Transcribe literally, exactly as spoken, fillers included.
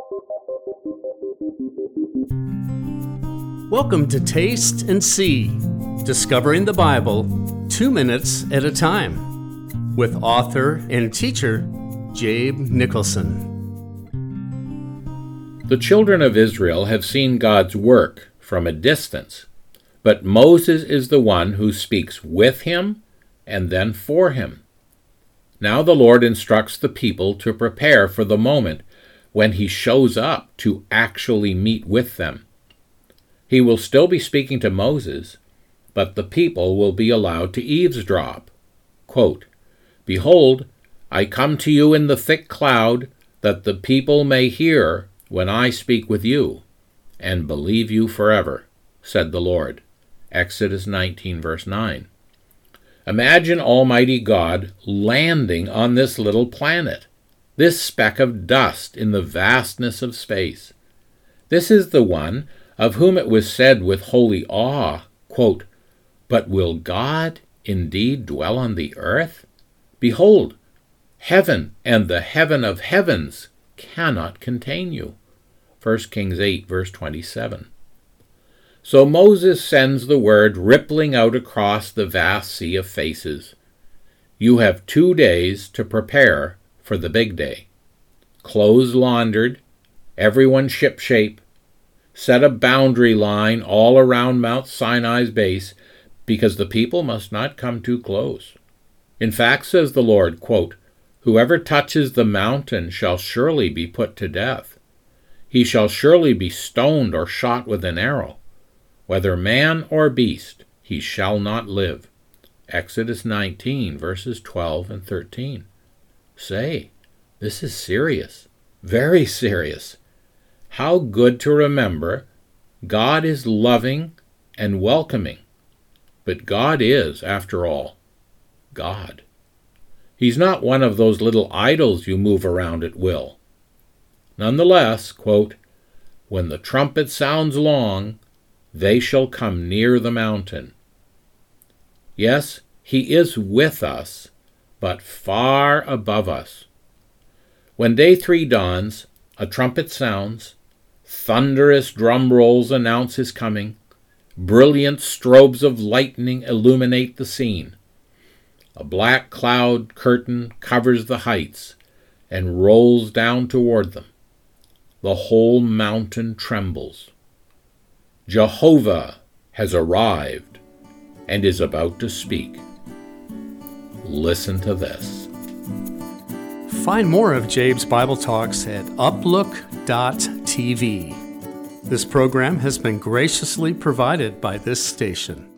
Welcome to Taste and See, discovering the Bible two minutes at a time, with author and teacher Jabe Nicholson. The children of Israel have seen God's work from a distance, but Moses is the one who speaks with him and then for him. Now the Lord instructs the people to prepare for the moment when he shows up to actually meet with them. He will still be speaking to Moses, but the people will be allowed to eavesdrop. Quote, "Behold, I come to you in the thick cloud, that the people may hear when I speak with you, and believe you forever, said the Lord." Exodus nineteen, verse nine. Imagine Almighty God landing on this little planet, this speck of dust in the vastness of space. This is the one of whom it was said with holy awe, quote, "But will God indeed dwell on the earth? Behold, heaven and the heaven of heavens cannot contain you." First Kings eight, verse twenty-seven. So Moses sends the word rippling out across the vast sea of faces. You have two days to prepare for the big day. Clothes laundered, everyone shipshape, set a boundary line all around Mount Sinai's base, because the people must not come too close. In fact, says the Lord, quote, "Whoever touches the mountain shall surely be put to death. He shall surely be stoned or shot with an arrow. Whether man or beast, he shall not live." Exodus nineteen, verses twelve and thirteen. Say, this is serious, very serious. How good to remember God is loving and welcoming. But God is, after all, God. He's not one of those little idols you move around at will. Nonetheless, quote, "When the trumpet sounds long, they shall come near the mountain." Yes, he is with us, but far above us. When day three dawns, a trumpet sounds, thunderous drum rolls announce his coming, brilliant strobes of lightning illuminate the scene. A black cloud curtain covers the heights and rolls down toward them. The whole mountain trembles. Jehovah has arrived and is about to speak. Listen to this. Find more of Jabe's Bible Talks at uplook dot t v. This program has been graciously provided by this station.